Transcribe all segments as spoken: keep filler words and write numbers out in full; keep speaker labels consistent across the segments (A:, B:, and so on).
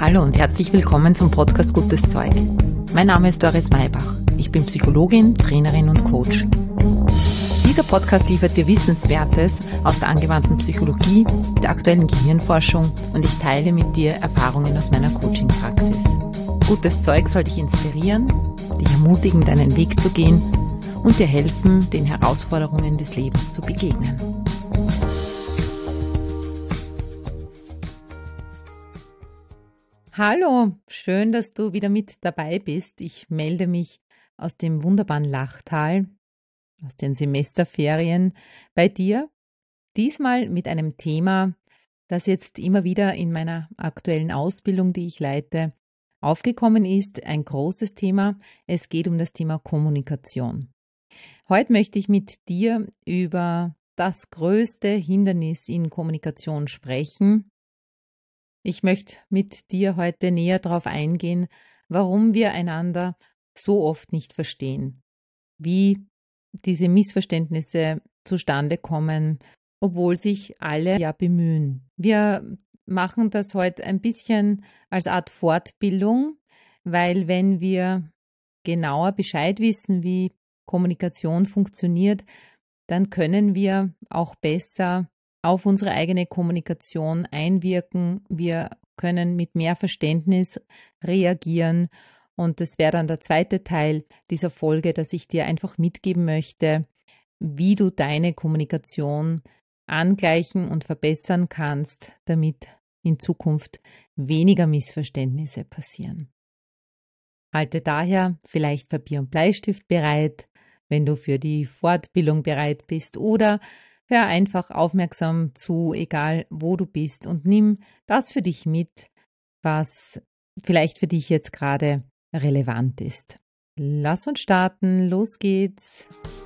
A: Hallo und herzlich willkommen zum Podcast Gutes Zeug. Mein Name ist Doris Maybach. Ich bin Psychologin, Trainerin und Coach. Dieser Podcast liefert dir Wissenswertes aus der angewandten Psychologie, der aktuellen Gehirnforschung und ich teile mit dir Erfahrungen aus meiner Coaching-Praxis. Gutes Zeug soll dich inspirieren, dich ermutigen, deinen Weg zu gehen und dir helfen, den Herausforderungen des Lebens zu begegnen. Hallo, schön, dass du wieder mit dabei bist. Ich melde mich aus dem wunderbaren Lachtal, aus den Semesterferien bei dir. Diesmal mit einem Thema, das jetzt immer wieder in meiner aktuellen Ausbildung, die ich leite, aufgekommen ist. Ein großes Thema. Es geht um das Thema Kommunikation. Heute möchte ich mit dir über das größte Hindernis in Kommunikation sprechen. Ich möchte mit dir heute näher darauf eingehen, warum wir einander so oft nicht verstehen, wie diese Missverständnisse zustande kommen, obwohl sich alle ja bemühen. Wir machen das heute ein bisschen als Art Fortbildung, weil wenn wir genauer Bescheid wissen, wie Kommunikation funktioniert, dann können wir auch besser auf unsere eigene Kommunikation einwirken. Wir können mit mehr Verständnis reagieren. Und das wäre dann der zweite Teil dieser Folge, dass ich dir einfach mitgeben möchte, wie du deine Kommunikation angleichen und verbessern kannst, damit in Zukunft weniger Missverständnisse passieren. Halte daher vielleicht Papier und Bleistift bereit, wenn du für die Fortbildung bereit bist, oder hör einfach aufmerksam zu, egal wo du bist, und nimm das für dich mit, was vielleicht für dich jetzt gerade relevant ist. Lass uns starten, los geht's.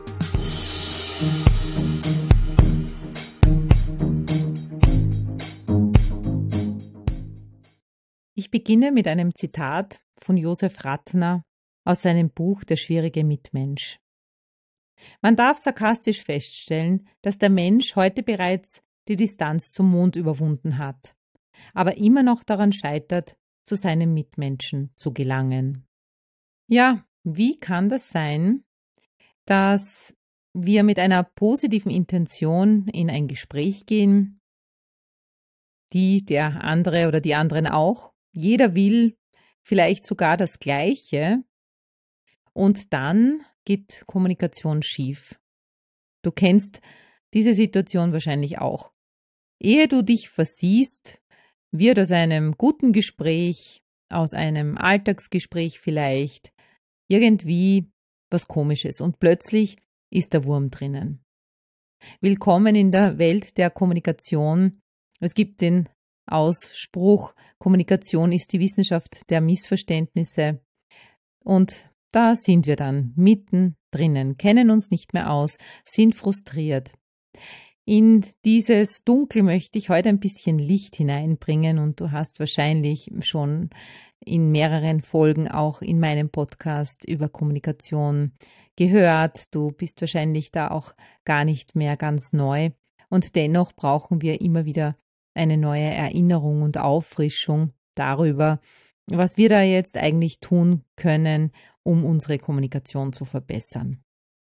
A: Ich beginne mit einem Zitat von Josef Ratner aus seinem Buch Der schwierige Mitmensch. Man darf sarkastisch feststellen, dass der Mensch heute bereits die Distanz zum Mond überwunden hat, aber immer noch daran scheitert, zu seinem Mitmenschen zu gelangen. Ja, wie kann das sein, dass wir mit einer positiven Intention in ein Gespräch gehen, die der andere oder die anderen auch, jeder will vielleicht sogar das Gleiche, und dann geht Kommunikation schief. Du kennst diese Situation wahrscheinlich auch. Ehe du dich versiehst, wird aus einem guten Gespräch, aus einem Alltagsgespräch vielleicht, irgendwie was Komisches und plötzlich ist der Wurm drinnen. Willkommen in der Welt der Kommunikation. Es gibt den Ausspruch, Kommunikation ist die Wissenschaft der Missverständnisse, und da sind wir dann mitten drinnen, kennen uns nicht mehr aus, sind frustriert. In dieses Dunkel möchte ich heute ein bisschen Licht hineinbringen, und du hast wahrscheinlich schon in mehreren Folgen auch in meinem Podcast über Kommunikation gehört. Du bist wahrscheinlich da auch gar nicht mehr ganz neu, und dennoch brauchen wir immer wieder eine neue Erinnerung und Auffrischung darüber, was wir da jetzt eigentlich tun können, um unsere Kommunikation zu verbessern.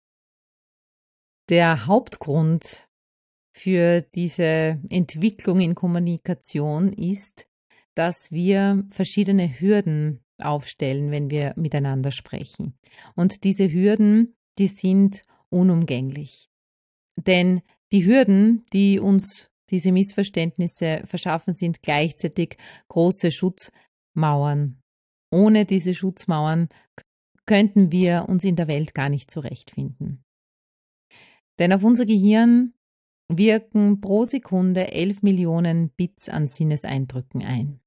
A: Der Hauptgrund für diese Entwicklung in Kommunikation ist, dass wir verschiedene Hürden aufstellen, wenn wir miteinander sprechen. Und diese Hürden, die sind unumgänglich. Denn die Hürden, die uns diese Missverständnisse verschaffen, sind gleichzeitig große Schutzmauern. Ohne diese Schutzmauern könnten wir uns in der Welt gar nicht zurechtfinden. Denn auf unser Gehirn wirken pro Sekunde elf Millionen Bits an Sinneseindrücken ein.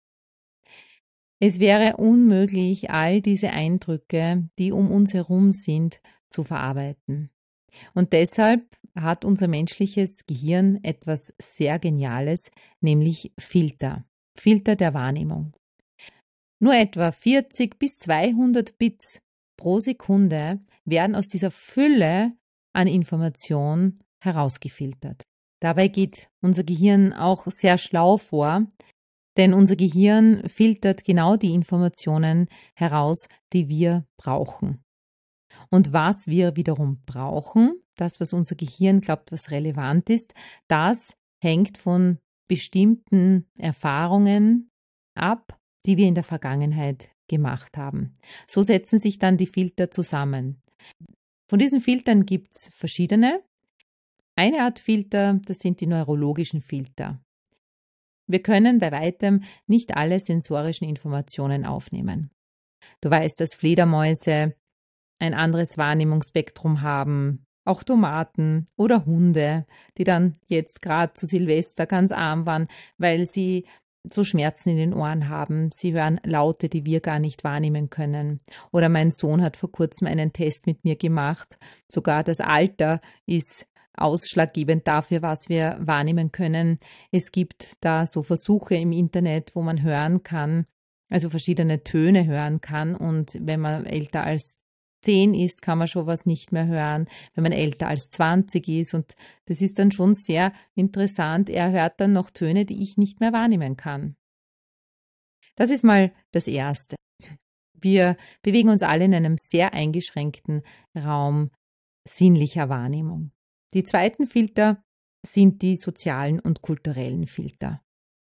A: Es wäre unmöglich, all diese Eindrücke, die um uns herum sind, zu verarbeiten. Und deshalb hat unser menschliches Gehirn etwas sehr Geniales, nämlich Filter. Filter der Wahrnehmung. Nur etwa vierzig bis zweihundert Bits pro Sekunde werden aus dieser Fülle an Information herausgefiltert. Dabei geht unser Gehirn auch sehr schlau vor. Denn unser Gehirn filtert genau die Informationen heraus, die wir brauchen. Und was wir wiederum brauchen, das, was unser Gehirn glaubt, was relevant ist, das hängt von bestimmten Erfahrungen ab, die wir in der Vergangenheit gemacht haben. So setzen sich dann die Filter zusammen. Von diesen Filtern gibt es verschiedene. Eine Art Filter, das sind die neurologischen Filter. Wir können bei weitem nicht alle sensorischen Informationen aufnehmen. Du weißt, dass Fledermäuse ein anderes Wahrnehmungsspektrum haben, auch Tomaten oder Hunde, die dann jetzt gerade zu Silvester ganz arm waren, weil sie so Schmerzen in den Ohren haben. Sie hören Laute, die wir gar nicht wahrnehmen können. Oder mein Sohn hat vor kurzem einen Test mit mir gemacht. Sogar das Alter ist ausschlaggebend dafür, was wir wahrnehmen können. Es gibt da so Versuche im Internet, wo man hören kann, also verschiedene Töne hören kann. Und wenn man älter als zehn ist, kann man schon was nicht mehr hören, wenn man älter als zwanzig ist. Und das ist dann schon sehr interessant. Er hört dann noch Töne, die ich nicht mehr wahrnehmen kann. Das ist mal das Erste. Wir bewegen uns alle in einem sehr eingeschränkten Raum sinnlicher Wahrnehmung. Die zweiten Filter sind die sozialen und kulturellen Filter.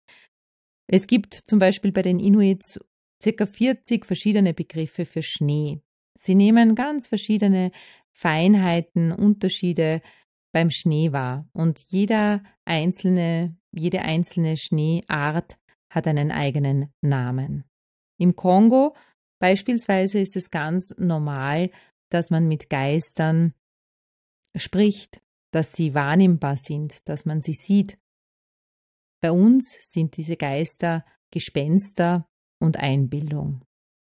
A: Es gibt zum Beispiel bei den Inuits ca. vierzig verschiedene Begriffe für Schnee. Sie nehmen ganz verschiedene Feinheiten, Unterschiede beim Schnee wahr. Und jeder einzelne, jede einzelne Schneeart hat einen eigenen Namen. Im Kongo beispielsweise ist es ganz normal, dass man mit Geistern spricht, dass sie wahrnehmbar sind, dass man sie sieht. Bei uns sind diese Geister Gespenster und Einbildung.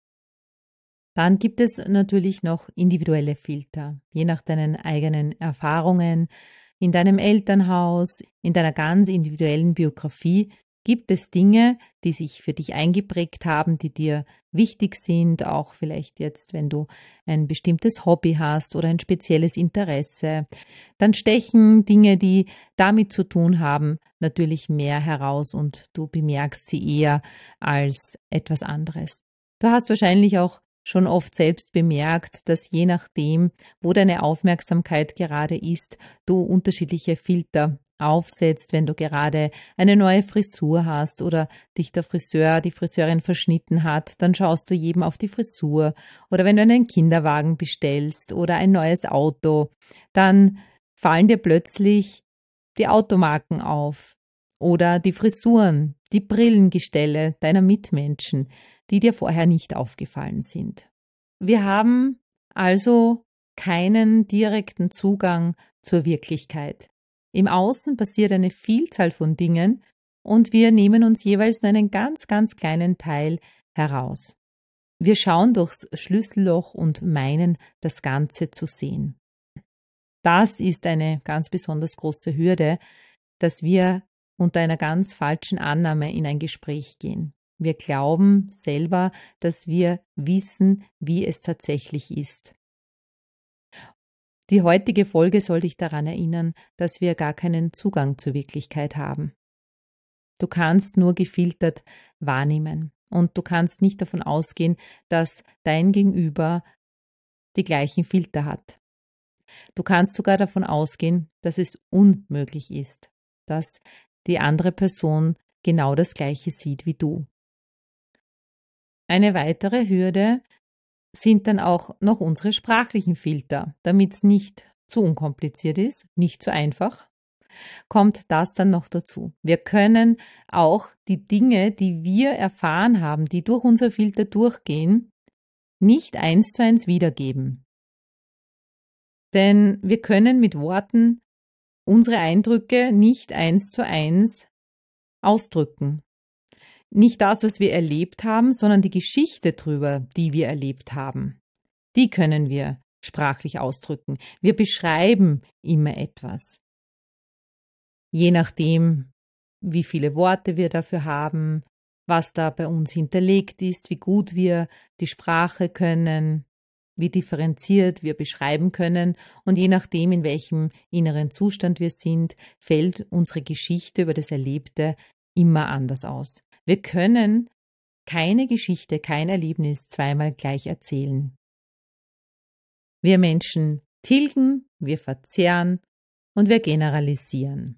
A: Dann gibt es natürlich noch individuelle Filter, je nach deinen eigenen Erfahrungen. In deinem Elternhaus, in deiner ganz individuellen Biografie gibt es Dinge, die sich für dich eingeprägt haben, die dir wichtig sind, auch vielleicht jetzt, wenn du ein bestimmtes Hobby hast oder ein spezielles Interesse. Dann stechen Dinge, die damit zu tun haben, natürlich mehr heraus und du bemerkst sie eher als etwas anderes. Du hast wahrscheinlich auch schon oft selbst bemerkt, dass je nachdem, wo deine Aufmerksamkeit gerade ist, du unterschiedliche Filter aufsetzt, wenn du gerade eine neue Frisur hast oder dich der Friseur, die Friseurin verschnitten hat, dann schaust du jedem auf die Frisur. Oder wenn du einen Kinderwagen bestellst oder ein neues Auto, dann fallen dir plötzlich die Automarken auf oder die Frisuren, die Brillengestelle deiner Mitmenschen, die dir vorher nicht aufgefallen sind. Wir haben also keinen direkten Zugang zur Wirklichkeit. Im Außen passiert eine Vielzahl von Dingen und wir nehmen uns jeweils nur einen ganz, ganz kleinen Teil heraus. Wir schauen durchs Schlüsselloch und meinen, das Ganze zu sehen. Das ist eine ganz besonders große Hürde, dass wir unter einer ganz falschen Annahme in ein Gespräch gehen. Wir glauben selber, dass wir wissen, wie es tatsächlich ist. Die heutige Folge soll dich daran erinnern, dass wir gar keinen Zugang zur Wirklichkeit haben. Du kannst nur gefiltert wahrnehmen und du kannst nicht davon ausgehen, dass dein Gegenüber die gleichen Filter hat. Du kannst sogar davon ausgehen, dass es unmöglich ist, dass die andere Person genau das Gleiche sieht wie du. Eine weitere Hürde sind dann auch noch unsere sprachlichen Filter. Damit es nicht zu unkompliziert ist, nicht zu einfach, kommt das dann noch dazu. Wir können auch die Dinge, die wir erfahren haben, die durch unser Filter durchgehen, nicht eins zu eins wiedergeben. Denn wir können mit Worten unsere Eindrücke nicht eins zu eins ausdrücken. Nicht das, was wir erlebt haben, sondern die Geschichte drüber, die wir erlebt haben. Die können wir sprachlich ausdrücken. Wir beschreiben immer etwas. Je nachdem, wie viele Worte wir dafür haben, was da bei uns hinterlegt ist, wie gut wir die Sprache können, wie differenziert wir beschreiben können und je nachdem, in welchem inneren Zustand wir sind, fällt unsere Geschichte über das Erlebte immer anders aus. Wir können keine Geschichte, kein Erlebnis zweimal gleich erzählen. Wir Menschen tilgen, wir verzerren und wir generalisieren.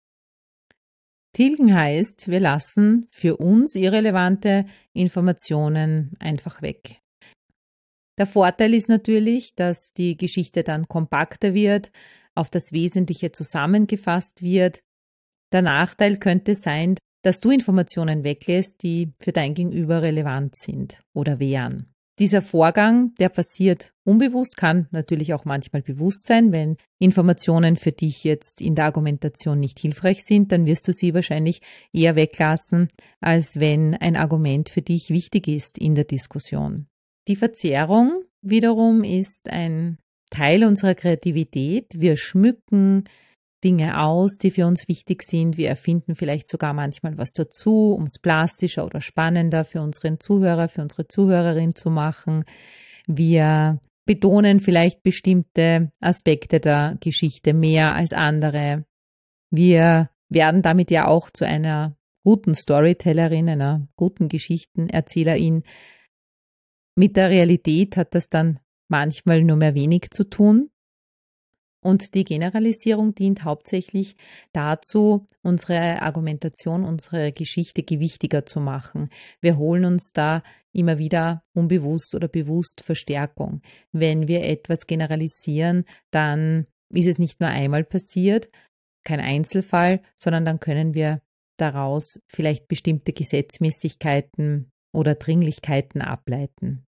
A: Tilgen heißt, wir lassen für uns irrelevante Informationen einfach weg. Der Vorteil ist natürlich, dass die Geschichte dann kompakter wird, auf das Wesentliche zusammengefasst wird. Der Nachteil könnte sein, dass du Informationen weglässt, die für dein Gegenüber relevant sind oder wären. Dieser Vorgang, der passiert unbewusst, kann natürlich auch manchmal bewusst sein. Wenn Informationen für dich jetzt in der Argumentation nicht hilfreich sind, dann wirst du sie wahrscheinlich eher weglassen, als wenn ein Argument für dich wichtig ist in der Diskussion. Die Verzerrung wiederum ist ein Teil unserer Kreativität. Wir schmücken Dinge aus, die für uns wichtig sind. Wir erfinden vielleicht sogar manchmal was dazu, um es plastischer oder spannender für unseren Zuhörer, für unsere Zuhörerin zu machen. Wir betonen vielleicht bestimmte Aspekte der Geschichte mehr als andere. Wir werden damit ja auch zu einer guten Storytellerin, einer guten Geschichtenerzählerin. Mit der Realität hat das dann manchmal nur mehr wenig zu tun. Und die Generalisierung dient hauptsächlich dazu, unsere Argumentation, unsere Geschichte gewichtiger zu machen. Wir holen uns da immer wieder unbewusst oder bewusst Verstärkung. Wenn wir etwas generalisieren, dann ist es nicht nur einmal passiert, kein Einzelfall, sondern dann können wir daraus vielleicht bestimmte Gesetzmäßigkeiten oder Dringlichkeiten ableiten.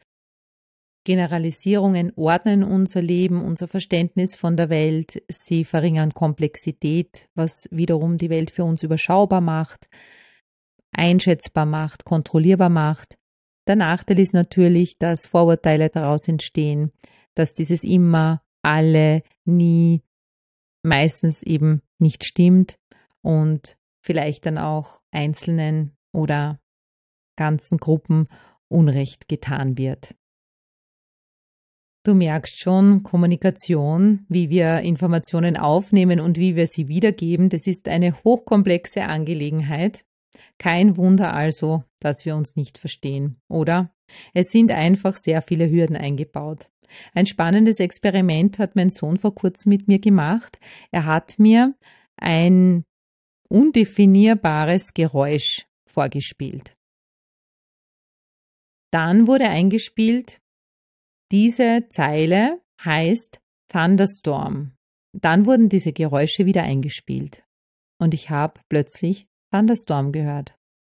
A: Generalisierungen ordnen unser Leben, unser Verständnis von der Welt. Sie verringern Komplexität, was wiederum die Welt für uns überschaubar macht, einschätzbar macht, kontrollierbar macht. Der Nachteil ist natürlich, dass Vorurteile daraus entstehen, dass dieses immer, alle, nie, meistens eben nicht stimmt und vielleicht dann auch Einzelnen oder ganzen Gruppen Unrecht getan wird. Du merkst schon, Kommunikation, wie wir Informationen aufnehmen und wie wir sie wiedergeben, das ist eine hochkomplexe Angelegenheit. Kein Wunder also, dass wir uns nicht verstehen, oder? Es sind einfach sehr viele Hürden eingebaut. Ein spannendes Experiment hat mein Sohn vor kurzem mit mir gemacht. Er hat mir ein undefinierbares Geräusch vorgespielt. Dann wurde eingespielt, diese Zeile heißt Thunderstorm. Dann wurden diese Geräusche wieder eingespielt und ich habe plötzlich Thunderstorm gehört.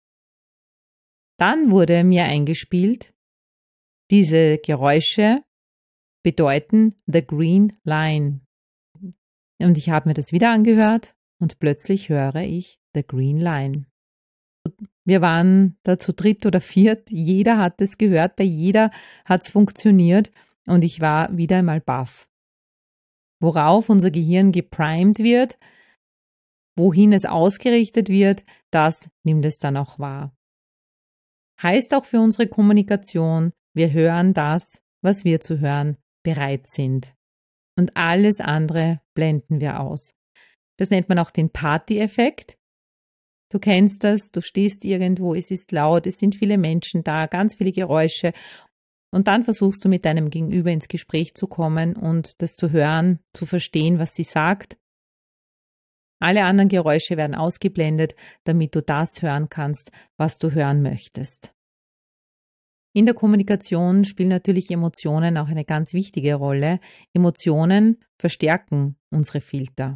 A: Dann wurde mir eingespielt, diese Geräusche bedeuten The Green Line. Und ich habe mir das wieder angehört und plötzlich höre ich The Green Line. Wir waren da zu dritt oder viert, jeder hat es gehört, bei jeder hat es funktioniert und ich war wieder einmal baff. Worauf unser Gehirn geprimed wird, wohin es ausgerichtet wird, das nimmt es dann auch wahr. Heißt auch für unsere Kommunikation, wir hören das, was wir zu hören bereit sind. Und alles andere blenden wir aus. Das nennt man auch den Party-Effekt. Du kennst das, du stehst irgendwo, es ist laut, es sind viele Menschen da, ganz viele Geräusche und dann versuchst du mit deinem Gegenüber ins Gespräch zu kommen und das zu hören, zu verstehen, was sie sagt. Alle anderen Geräusche werden ausgeblendet, damit du das hören kannst, was du hören möchtest. In der Kommunikation spielen natürlich Emotionen auch eine ganz wichtige Rolle. Emotionen verstärken unsere Filter.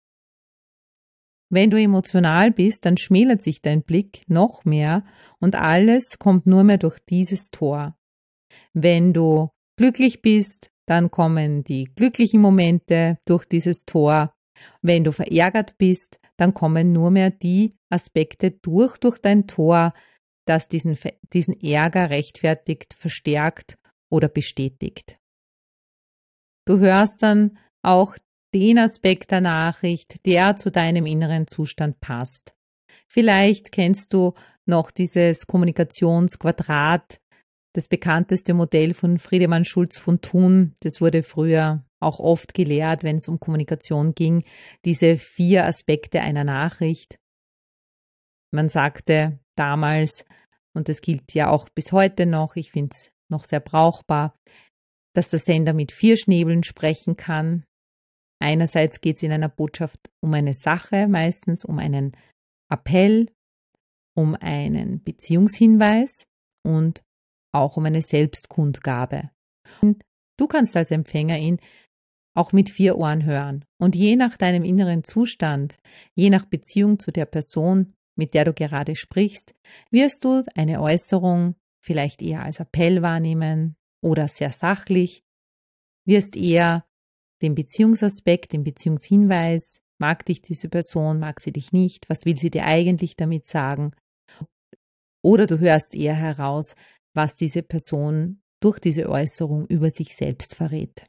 A: Wenn du emotional bist, dann schmälert sich dein Blick noch mehr und alles kommt nur mehr durch dieses Tor. Wenn du glücklich bist, dann kommen die glücklichen Momente durch dieses Tor. Wenn du verärgert bist, dann kommen nur mehr die Aspekte durch, durch dein Tor, das diesen, diesen Ärger rechtfertigt, verstärkt oder bestätigt. Du hörst dann auch den Aspekt der Nachricht, der zu deinem inneren Zustand passt. Vielleicht kennst du noch dieses Kommunikationsquadrat, das bekannteste Modell von Friedemann Schulz von Thun. Das wurde früher auch oft gelehrt, wenn es um Kommunikation ging. Diese vier Aspekte einer Nachricht. Man sagte damals, und das gilt ja auch bis heute noch, ich finde es noch sehr brauchbar, dass der Sender mit vier Schnäbeln sprechen kann. Einerseits geht es in einer Botschaft um eine Sache, meistens um einen Appell, um einen Beziehungshinweis und auch um eine Selbstkundgabe. Und du kannst als Empfänger ihn auch mit vier Ohren hören. Und je nach deinem inneren Zustand, je nach Beziehung zu der Person, mit der du gerade sprichst, wirst du eine Äußerung vielleicht eher als Appell wahrnehmen oder sehr sachlich, wirst eher den Beziehungsaspekt, den Beziehungshinweis, mag dich diese Person, mag sie dich nicht, was will sie dir eigentlich damit sagen? Oder du hörst eher heraus, was diese Person durch diese Äußerung über sich selbst verrät.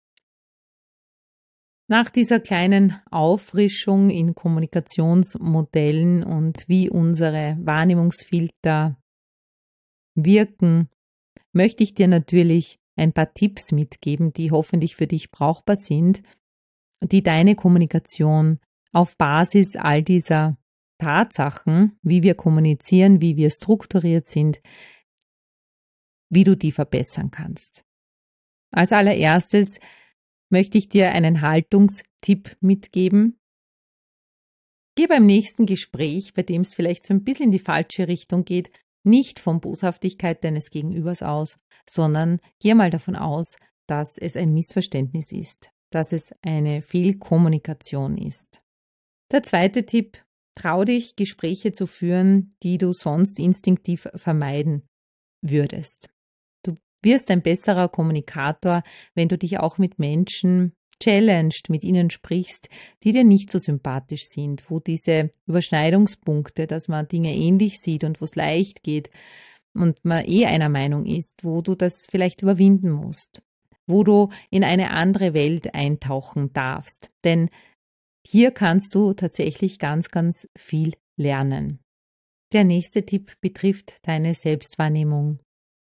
A: Nach dieser kleinen Auffrischung in Kommunikationsmodellen und wie unsere Wahrnehmungsfilter wirken, möchte ich dir natürlich ein paar Tipps mitgeben, die hoffentlich für dich brauchbar sind, die deine Kommunikation auf Basis all dieser Tatsachen, wie wir kommunizieren, wie wir strukturiert sind, wie du die verbessern kannst. Als allererstes möchte ich dir einen Haltungstipp mitgeben. Geh beim nächsten Gespräch, bei dem es vielleicht so ein bisschen in die falsche Richtung geht, nicht von Boshaftigkeit deines Gegenübers aus, sondern geh mal davon aus, dass es ein Missverständnis ist, dass es eine Fehlkommunikation ist. Der zweite Tipp: Trau dich, Gespräche zu führen, die du sonst instinktiv vermeiden würdest. Du wirst ein besserer Kommunikator, wenn du dich auch mit Menschen challenged, mit ihnen sprichst, die dir nicht so sympathisch sind, wo diese Überschneidungspunkte, dass man Dinge ähnlich sieht und wo es leicht geht und man eh einer Meinung ist, wo du das vielleicht überwinden musst, wo du in eine andere Welt eintauchen darfst. Denn hier kannst du tatsächlich ganz, ganz viel lernen. Der nächste Tipp betrifft deine Selbstwahrnehmung.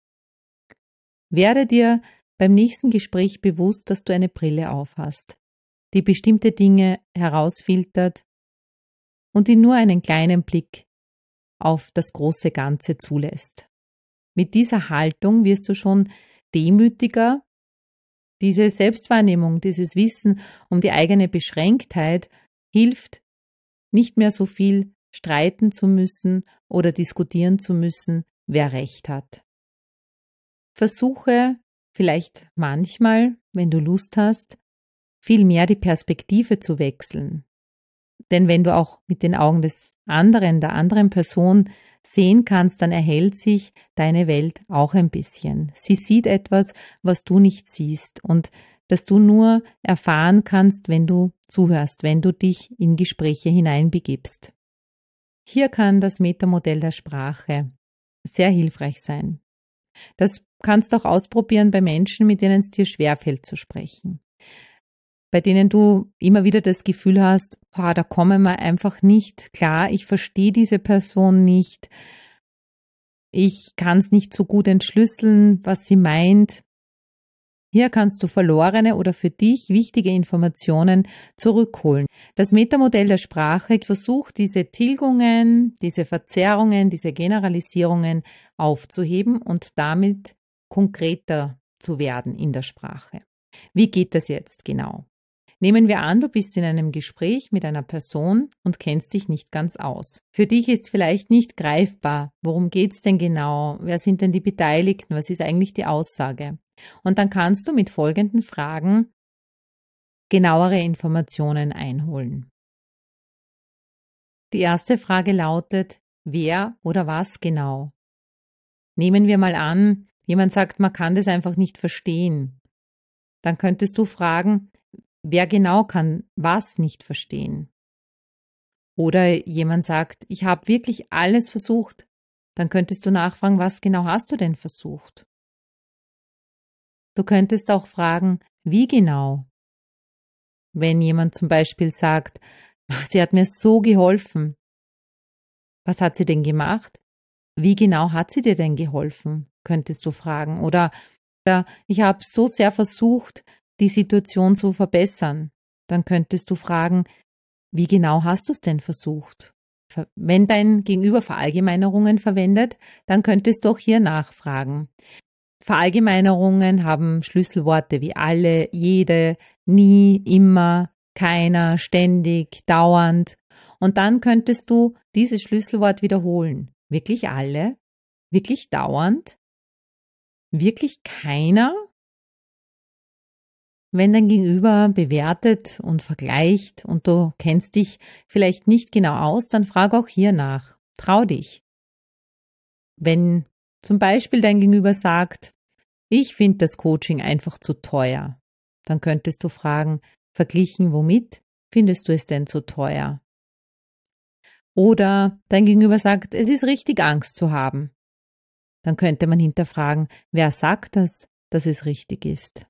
A: Werde dir beim nächsten Gespräch bewusst, dass du eine Brille aufhast, die bestimmte Dinge herausfiltert und die nur einen kleinen Blick auf das große Ganze zulässt. Mit dieser Haltung wirst du schon demütiger. Diese Selbstwahrnehmung, dieses Wissen um die eigene Beschränktheit hilft, nicht mehr so viel streiten zu müssen oder diskutieren zu müssen, wer Recht hat. Versuche vielleicht manchmal, wenn du Lust hast, viel mehr die Perspektive zu wechseln. Denn wenn du auch mit den Augen des anderen, der anderen Person sehen kannst, dann erhellt sich deine Welt auch ein bisschen. Sie sieht etwas, was du nicht siehst und das du nur erfahren kannst, wenn du zuhörst, wenn du dich in Gespräche hineinbegibst. Hier kann das Metamodell der Sprache sehr hilfreich sein. Das kannst du auch ausprobieren bei Menschen, mit denen es dir schwerfällt zu sprechen, bei denen du immer wieder das Gefühl hast, boah, da kommen wir einfach nicht klar, ich verstehe diese Person nicht, ich kann es nicht so gut entschlüsseln, was sie meint. Hier kannst du verlorene oder für dich wichtige Informationen zurückholen. Das Metamodell der Sprache versucht, diese Tilgungen, diese Verzerrungen, diese Generalisierungen aufzuheben und damit konkreter zu werden in der Sprache. Wie geht das jetzt genau? Nehmen wir an, du bist in einem Gespräch mit einer Person und kennst dich nicht ganz aus. Für dich ist vielleicht nicht greifbar, worum geht's denn genau, wer sind denn die Beteiligten, was ist eigentlich die Aussage? Und dann kannst du mit folgenden Fragen genauere Informationen einholen. Die erste Frage lautet, wer oder was genau? Nehmen wir mal an, jemand sagt, man kann das einfach nicht verstehen. Dann könntest du fragen, wer genau kann was nicht verstehen? Oder jemand sagt, ich habe wirklich alles versucht. Dann könntest du nachfragen, was genau hast du denn versucht? Du könntest auch fragen, wie genau? Wenn jemand zum Beispiel sagt, sie hat mir so geholfen. Was hat sie denn gemacht? Wie genau hat sie dir denn geholfen? Könntest du fragen. Oder, oder ich habe so sehr versucht, die Situation zu verbessern. Dann könntest du fragen, wie genau hast du es denn versucht? Wenn dein Gegenüber Verallgemeinerungen verwendet, dann könntest du auch hier nachfragen. Verallgemeinerungen haben Schlüsselworte wie alle, jede, nie, immer, keiner, ständig, dauernd. Und dann könntest du dieses Schlüsselwort wiederholen. Wirklich alle? Wirklich dauernd? Wirklich keiner? Wenn dein Gegenüber bewertet und vergleicht und du kennst dich vielleicht nicht genau aus, dann frag auch hier nach. Trau dich. Wenn zum Beispiel dein Gegenüber sagt, ich finde das Coaching einfach zu teuer, dann könntest du fragen, verglichen womit findest du es denn zu teuer? Oder dein Gegenüber sagt, es ist richtig Angst zu haben. Dann könnte man hinterfragen, wer sagt das, dass es richtig ist?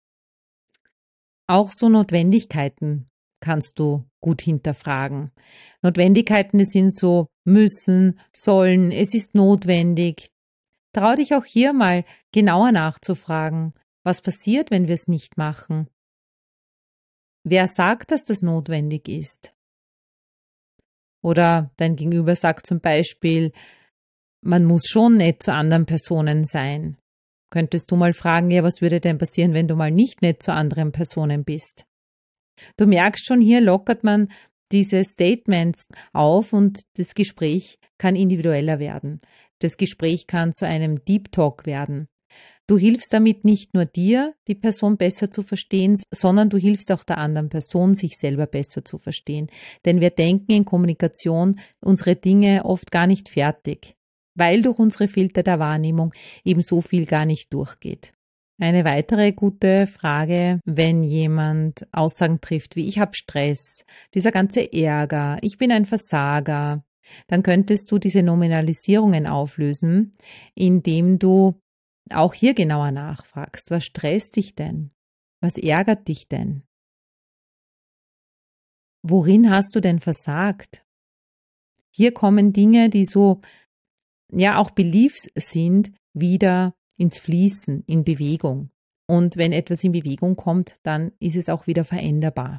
A: Auch so Notwendigkeiten kannst du gut hinterfragen. Notwendigkeiten, die sind so müssen, sollen, es ist notwendig. Trau dich auch hier mal genauer nachzufragen, was passiert, wenn wir es nicht machen? Wer sagt, dass das notwendig ist? Oder dein Gegenüber sagt zum Beispiel, man muss schon nett zu anderen Personen sein. Könntest du mal fragen, ja, was würde denn passieren, wenn du mal nicht nett zu anderen Personen bist? Du merkst schon, hier lockert man diese Statements auf und das Gespräch kann individueller werden. Das Gespräch kann zu einem Deep Talk werden. Du hilfst damit nicht nur dir, die Person besser zu verstehen, sondern du hilfst auch der anderen Person, sich selber besser zu verstehen. Denn wir denken in Kommunikation unsere Dinge oft gar nicht fertig, weil durch unsere Filter der Wahrnehmung eben so viel gar nicht durchgeht. Eine weitere gute Frage, wenn jemand Aussagen trifft, wie ich habe Stress, dieser ganze Ärger, ich bin ein Versager, dann könntest du diese Nominalisierungen auflösen, indem du auch hier genauer nachfragst. Was stresst dich denn? Was ärgert dich denn? Worin hast du denn versagt? Hier kommen Dinge, die so, ja, auch Beliefs sind, wieder ins Fließen, in Bewegung. Und wenn etwas in Bewegung kommt, dann ist es auch wieder veränderbar.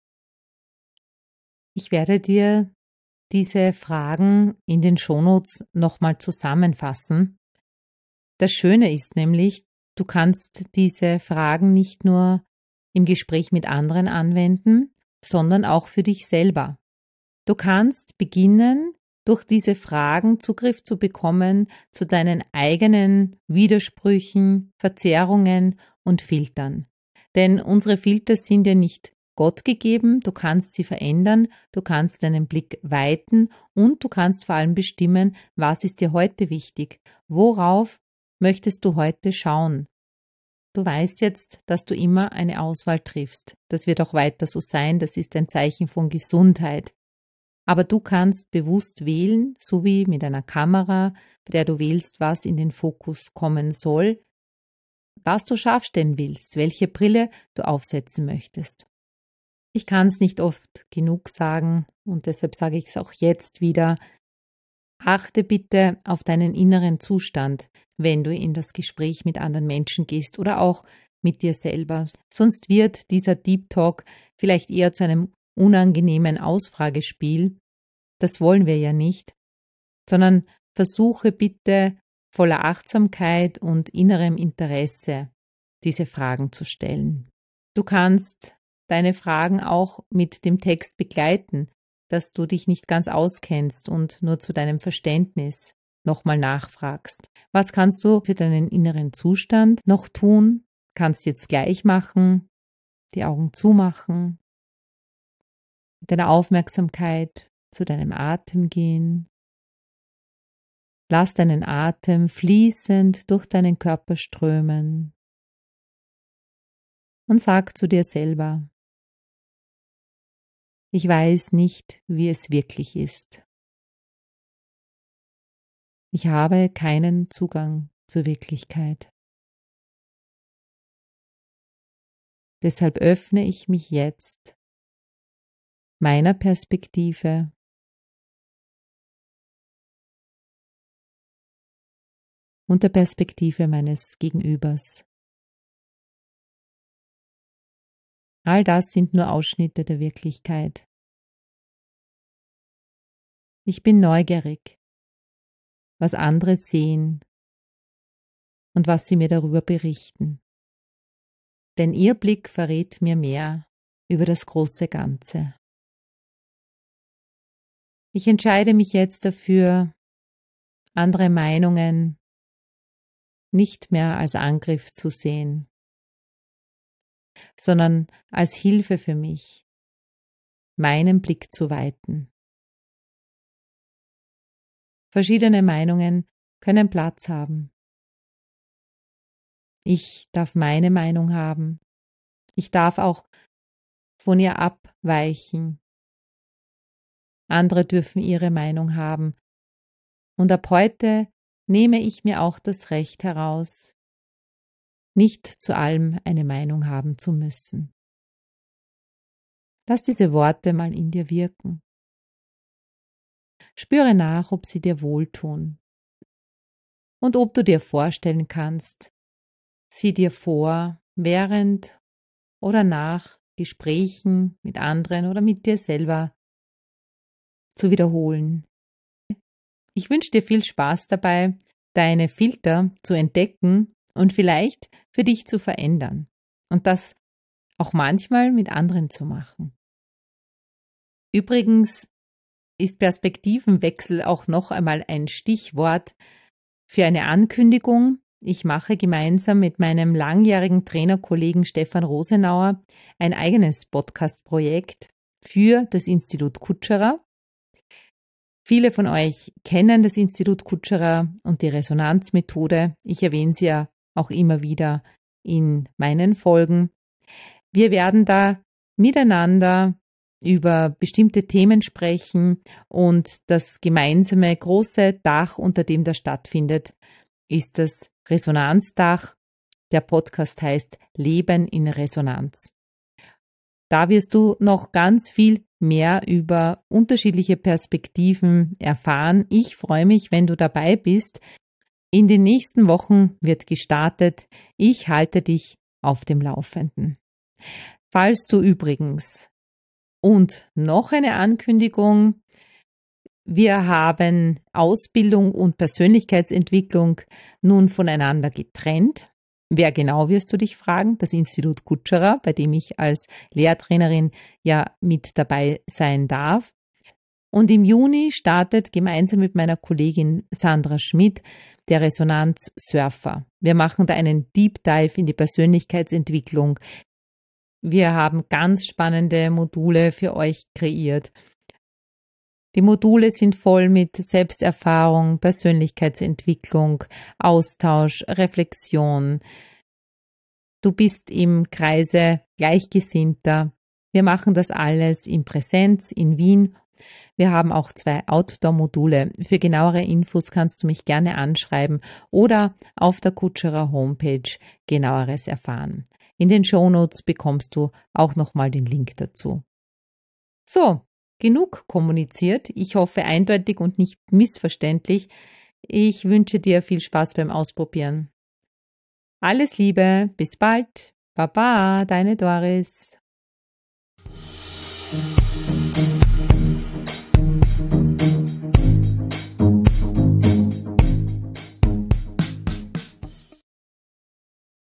A: Ich werde dir diese Fragen in den Shownotes nochmal zusammenfassen. Das Schöne ist nämlich, du kannst diese Fragen nicht nur im Gespräch mit anderen anwenden, sondern auch für dich selber. Du kannst beginnen, durch diese Fragen Zugriff zu bekommen zu deinen eigenen Widersprüchen, Verzerrungen und Filtern. Denn unsere Filter sind ja nicht Gott gegeben, du kannst sie verändern, du kannst deinen Blick weiten und du kannst vor allem bestimmen, was ist dir heute wichtig, worauf möchtest du heute schauen. Du weißt jetzt, dass du immer eine Auswahl triffst. Das wird auch weiter so sein, das ist ein Zeichen von Gesundheit. Aber du kannst bewusst wählen, so wie mit einer Kamera, bei der du wählst, was in den Fokus kommen soll, was du scharf stellen willst, welche Brille du aufsetzen möchtest. Ich kann es nicht oft genug sagen und deshalb sage ich es auch jetzt wieder. Achte bitte auf deinen inneren Zustand, wenn du in das Gespräch mit anderen Menschen gehst oder auch mit dir selber. Sonst wird dieser Deep Talk vielleicht eher zu einem unangenehmen Ausfragespiel. Das wollen wir ja nicht, sondern versuche bitte voller Achtsamkeit und innerem Interesse diese Fragen zu stellen. Du kannst deine Fragen auch mit dem Text begleiten, dass du dich nicht ganz auskennst und nur zu deinem Verständnis nochmal nachfragst. Was kannst du für deinen inneren Zustand noch tun? Kannst jetzt gleich machen, die Augen zumachen, mit deiner Aufmerksamkeit zu deinem Atem gehen. Lass deinen Atem fließend durch deinen Körper strömen und sag zu dir selber, ich weiß nicht, wie es wirklich ist. Ich habe keinen Zugang zur Wirklichkeit. Deshalb öffne ich mich jetzt meiner Perspektive und der Perspektive meines Gegenübers. All das sind nur Ausschnitte der Wirklichkeit. Ich bin neugierig, was andere sehen und was sie mir darüber berichten. Denn ihr Blick verrät mir mehr über das große Ganze. Ich entscheide mich jetzt dafür, andere Meinungen nicht mehr als Angriff zu sehen, sondern als Hilfe für mich, meinen Blick zu weiten. Verschiedene Meinungen können Platz haben. Ich darf meine Meinung haben. Ich darf auch von ihr abweichen. Andere dürfen ihre Meinung haben. Und ab heute nehme ich mir auch das Recht heraus, nicht zu allem eine Meinung haben zu müssen. Lass diese Worte mal in dir wirken. Spüre nach, ob sie dir wohltun und ob du dir vorstellen kannst, sie dir vor, während oder nach Gesprächen mit anderen oder mit dir selber zu wiederholen. Ich wünsche dir viel Spaß dabei, deine Filter zu entdecken und vielleicht für dich zu verändern und das auch manchmal mit anderen zu machen. Übrigens ist Perspektivenwechsel auch noch einmal ein Stichwort für eine Ankündigung. Ich mache gemeinsam mit meinem langjährigen Trainerkollegen Stefan Rosenauer ein eigenes Podcast-Projekt für das Institut Kutscherer. Viele von euch kennen das Institut Kutscherer und die Resonanzmethode. Ich erwähne sie ja auch immer wieder in meinen Folgen. Wir werden da miteinander über bestimmte Themen sprechen und das gemeinsame große Dach, unter dem das stattfindet, ist das Resonanzdach. Der Podcast heißt Leben in Resonanz. Da wirst du noch ganz viel mehr über unterschiedliche Perspektiven erfahren. Ich freue mich, wenn du dabei bist. In den nächsten Wochen wird gestartet. Ich halte dich auf dem Laufenden. Falls du übrigens und noch eine Ankündigung, wir haben Ausbildung und Persönlichkeitsentwicklung nun voneinander getrennt. Wer genau, wirst du dich fragen? Das Institut Kutscherer, bei dem ich als Lehrtrainerin ja mit dabei sein darf. Und im Juni startet gemeinsam mit meiner Kollegin Sandra Schmidt der Resonanz Surfer. Wir machen da einen Deep Dive in die Persönlichkeitsentwicklung. Wir haben ganz spannende Module für euch kreiert. Die Module sind voll mit Selbsterfahrung, Persönlichkeitsentwicklung, Austausch, Reflexion. Du bist im Kreise Gleichgesinnter. Wir machen das alles in Präsenz in Wien. Wir haben auch zwei Outdoor-Module. Für genauere Infos kannst du mich gerne anschreiben oder auf der Kutscherer Homepage genaueres erfahren. In den Shownotes bekommst du auch nochmal den Link dazu. So, genug kommuniziert. Ich hoffe eindeutig und nicht missverständlich. Ich wünsche dir viel Spaß beim Ausprobieren. Alles Liebe, bis bald. Baba, deine Doris.